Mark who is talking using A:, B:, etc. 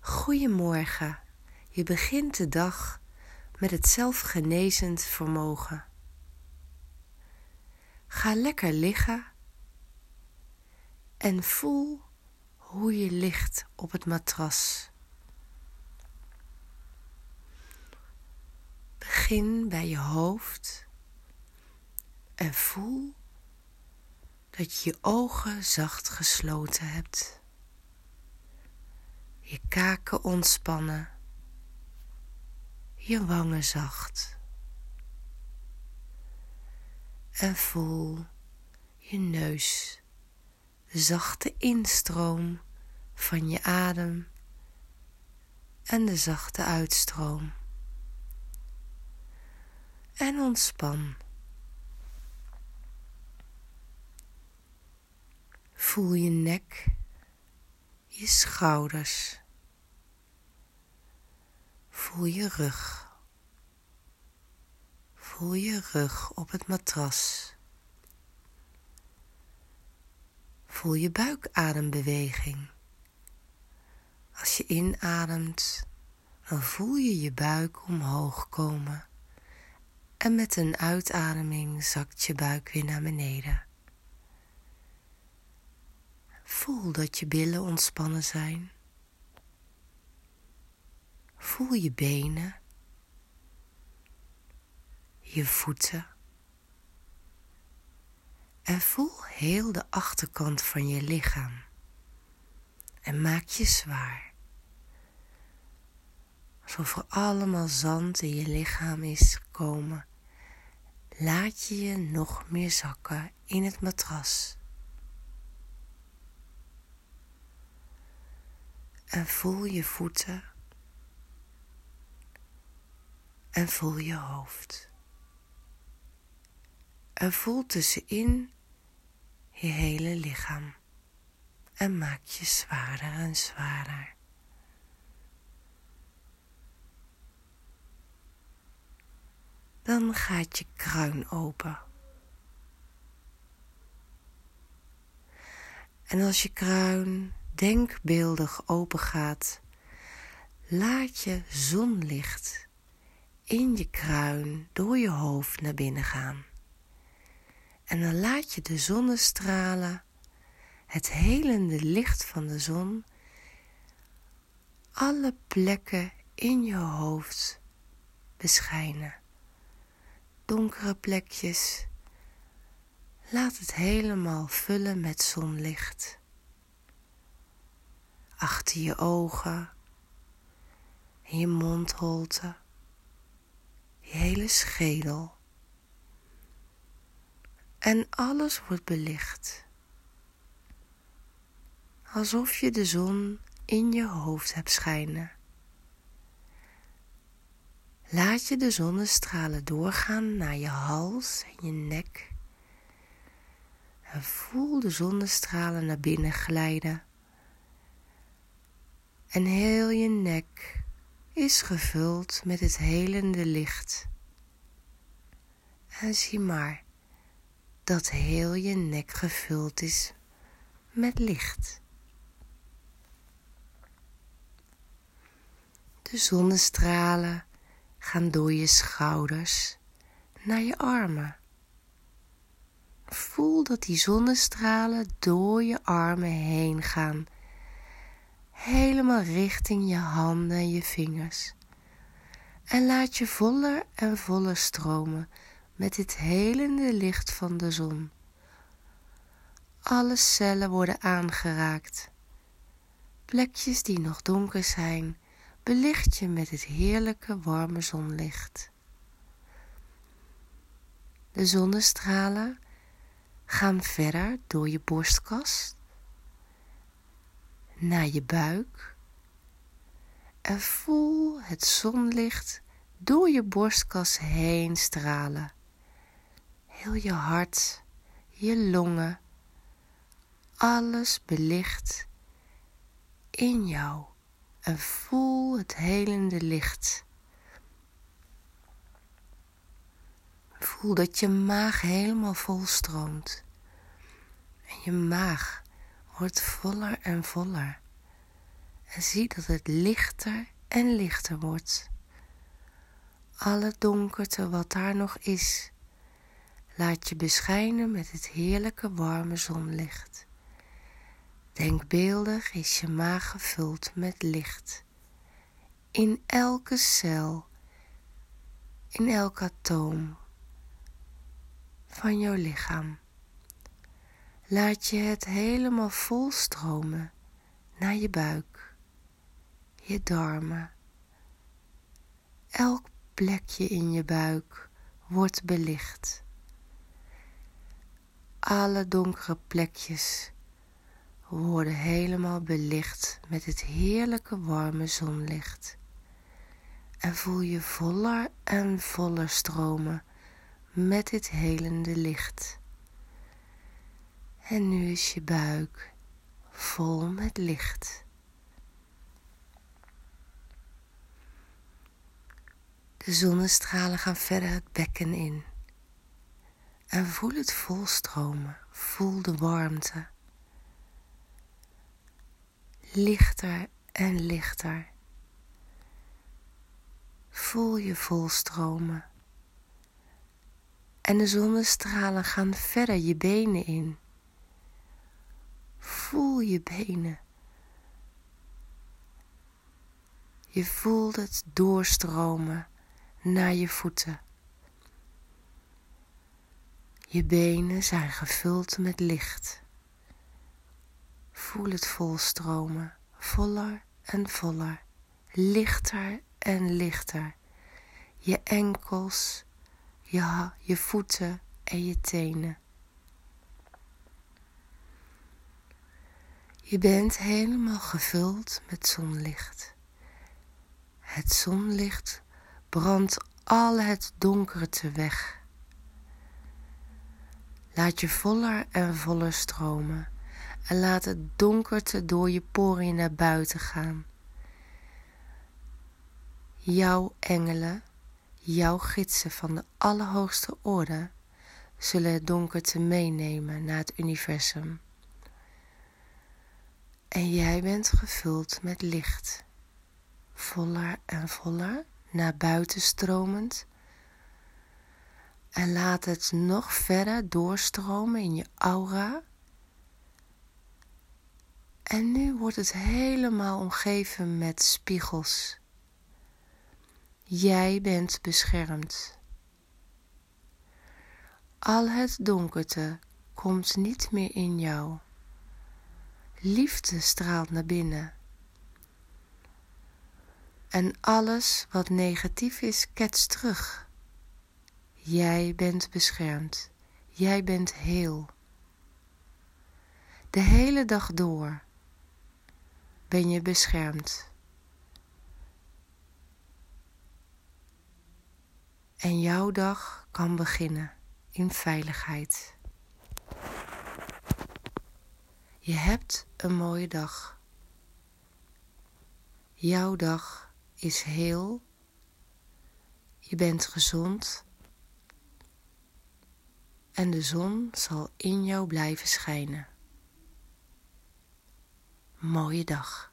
A: Goedemorgen, je begint de dag met het zelfgenezend vermogen. Ga lekker liggen en voel hoe je ligt op het matras. Begin bij je hoofd en voel dat je je ogen zacht gesloten hebt. Je kaken ontspannen, je wangen zacht. En voel je neus, de zachte instroom van je adem en de zachte uitstroom. En ontspan. Voel je nek, je schouders. Voel je rug. Voel je rug op het matras. Voel je buikadembeweging. Als je inademt, dan voel je je buik omhoog komen. En met een uitademing zakt je buik weer naar beneden. Voel dat je billen ontspannen zijn. Voel je benen, je voeten. En voel heel de achterkant van je lichaam. En maak je zwaar. Alsof er allemaal zand in je lichaam is gekomen. Laat je je nog meer zakken in het matras. En voel je voeten. En voel je hoofd. En voel tussenin je hele lichaam. En maak je zwaarder en zwaarder. Dan gaat je kruin open. En als je kruin denkbeeldig open gaat, laat je zonlicht in je kruin door je hoofd naar binnen gaan. En dan laat je de zonnestralen, het helende licht van de zon, alle plekken in je hoofd beschijnen. Donkere plekjes, laat het helemaal vullen met zonlicht. Achter je ogen, in je mondholte, je hele schedel. En alles wordt belicht. Alsof je de zon in je hoofd hebt schijnen. Laat je de zonnestralen doorgaan naar je hals en je nek. En voel de zonnestralen naar binnen glijden. En heel je nek is gevuld met het helende licht. En zie maar dat heel je nek gevuld is met licht. De zonnestralen gaan door je schouders naar je armen. Voel dat die zonnestralen door je armen heen gaan. Helemaal richting je handen en je vingers. En laat je voller en voller stromen met dit helende licht van de zon. Alle cellen worden aangeraakt. Plekjes die nog donker zijn, belicht je met het heerlijke warme zonlicht. De zonnestralen gaan verder door je borstkas naar je buik en voel het zonlicht door je borstkas heen stralen. Heel je hart, je longen, alles belicht in jou en voel het helende licht. Voel dat je maag helemaal vol stroomt en je maag wordt voller en voller. En zie dat het lichter en lichter wordt. Alle donkerte wat daar nog is, laat je beschijnen met het heerlijke warme zonlicht. Denkbeeldig is je maag gevuld met licht. In elke cel, in elk atoom van jouw lichaam. Laat je het helemaal volstromen naar je buik, je darmen. Elk plekje in je buik wordt belicht. Alle donkere plekjes worden helemaal belicht met het heerlijke warme zonlicht. En voel je voller en voller stromen met dit helende licht. En nu is je buik vol met licht. De zonnestralen gaan verder het bekken in. En voel het volstromen, voel de warmte. Lichter en lichter. Voel je volstromen. En de zonnestralen gaan verder je benen in. Voel je benen. Je voelt het doorstromen naar je voeten. Je benen zijn gevuld met licht. Voel het volstromen, voller en voller, lichter en lichter. Je enkels, je voeten en je tenen. Je bent helemaal gevuld met zonlicht. Het zonlicht brandt al het donkerte weg. Laat je voller en voller stromen en laat het donkerte door je poriën naar buiten gaan. Jouw engelen, jouw gidsen van de allerhoogste orde, zullen het donkerte meenemen naar het universum. En jij bent gevuld met licht, voller en voller, naar buiten stromend. En laat het nog verder doorstromen in je aura. En nu wordt het helemaal omgeven met spiegels. Jij bent beschermd. Al het donkerte komt niet meer in jou. Liefde straalt naar binnen. En alles wat negatief is, ketst terug. Jij bent beschermd. Jij bent heel. De hele dag door ben je beschermd. En jouw dag kan beginnen in veiligheid. Je hebt een mooie dag. Jouw dag is heel. Je bent gezond. En de zon zal in jou blijven schijnen. Mooie dag.